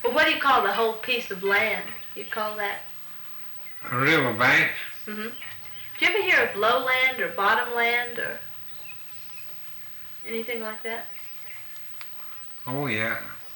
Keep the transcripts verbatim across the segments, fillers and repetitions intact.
Well, what do you call the whole piece of land? You call that? A riverbank. Mm-hmm. Do you ever hear of lowland or bottomland or anything like that? Oh, yeah.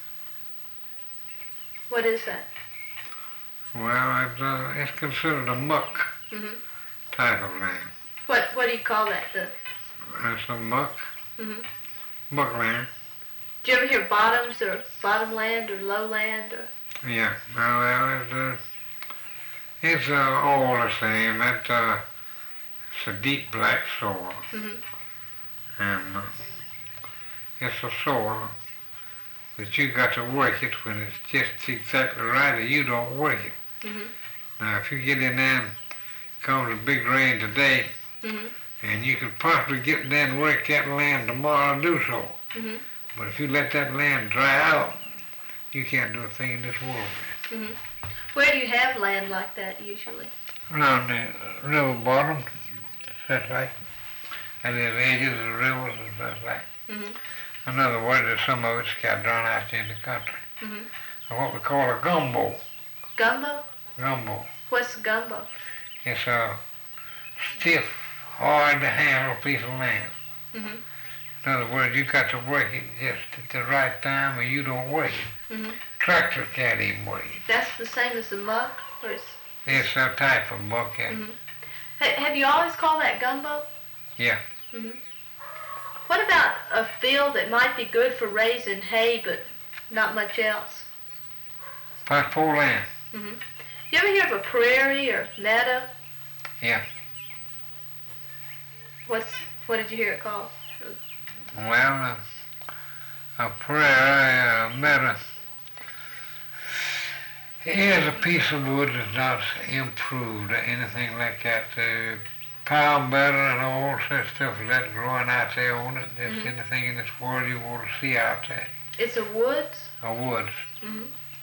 What is that? Well, it's, uh, it's considered a muck Mm-hmm. type of land. What What do you call that? The It's a muck, mm-hmm. muck land. Do you ever hear bottoms or bottomland or lowland or? Yeah. Well, well it's, uh, it's uh, all the same. It, uh, it's a deep black soil. Mm-hmm. And uh, it's a soil that you got to work it when it's just exactly right, or you don't work it. Mm-hmm. Now, if you get in there and comes a big rain today, Mm-hmm. and you could possibly get there and work that land tomorrow and do so. Mm-hmm. But if you let that land dry out, you can't do a thing in this world. Mm-hmm. Where do you have land like that usually? Around the river bottom, such like, and the edges of the rivers and such like. Mm-hmm. In other words, there's some of it's got drawn out in the country. Mm-hmm. And what we call a gumbo. Gumbo? Gumbo. What's gumbo? It's a stiff, hard to handle piece of land. Mm-hmm. In other words, you got to work it just at the right time or you don't work it. Mm-hmm. Tractors can't even work it. That's the same as the muck? Or it's, It's a type of muck, yeah. mm-hmm. Ha- have you always called that gumbo? Yeah. Mm-hmm. What about a field that might be good for raising hay but not much else? Passport land. Mm-hmm. You ever hear of a prairie or meadow? Yeah. What's What did you hear it called? Well, uh, a prairie, a meadow, here's a piece of wood that's not improved or anything like that. Uh, power better and all such stuff as that growing out there on it. There's Mm-hmm. anything in this world you want to see out there. It's a woods? A woods. Mm-hmm.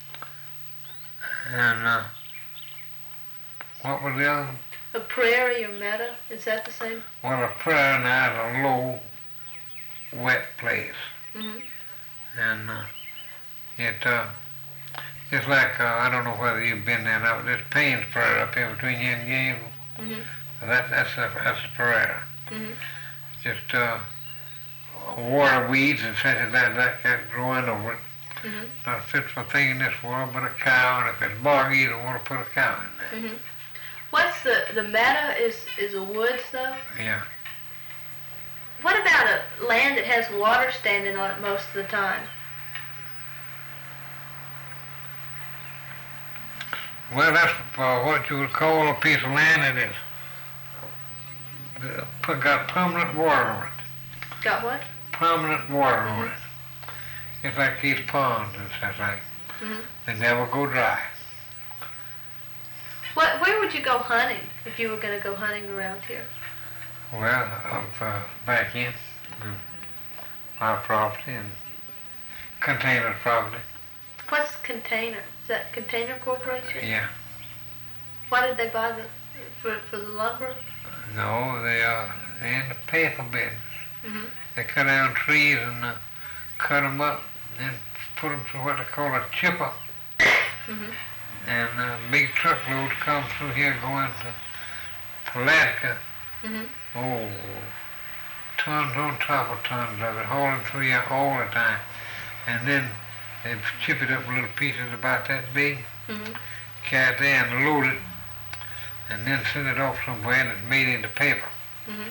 And uh, what was the other one? A prairie or meadow? Is that the same? Well, a prairie now is a low, wet place. Mm-hmm. And uh, it, uh, just like, uh, I don't know whether you've been there now, but there's Payne's Prairie up here between you and Gainesville. Mm-hmm. That, that's a, that's a prairie. Mm-hmm. Just uh, water weeds and such as that, like that growing over it. Mm-hmm. Not fit for a thing in this world but a cow, and if it's boggy, you don't want to put a cow in there. Mm-hmm. What's the, the meadow is, is a woods though? Yeah. What about a land that has water standing on it most of the time? Well, that's uh, what you would call a piece of land that is uh, put- got permanent water on it. Got what? Permanent water on it. It's like these ponds and stuff like. Mm-hmm. They never go dry. What, where would you go hunting if you were going to go hunting around here? Well, up uh, back in mm, our property and container property. What's Container? Is that Container Corporation? Yeah. Why did they buy the, for, for the lumber? No, they are in the paper business. Mm-hmm. They cut down trees and uh, cut them up and then put them to what they call a chipper. Mm-hmm. And uh, big truckloads come through here going to Pulaski. Mm-hmm. Oh, tons on top of tons of it, hauling through here all the time. And then they chip it up in little pieces about that big, Mm-hmm. carry it there and load it, and then send it off somewhere and it's made into paper. Mm-hmm.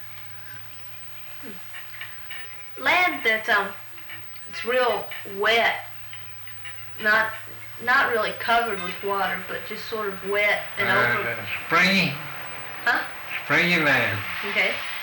Land that's um, it's real wet, not not really covered with water, but just sort of wet and Uh, over. uh, springy, Huh? springy land. Okay.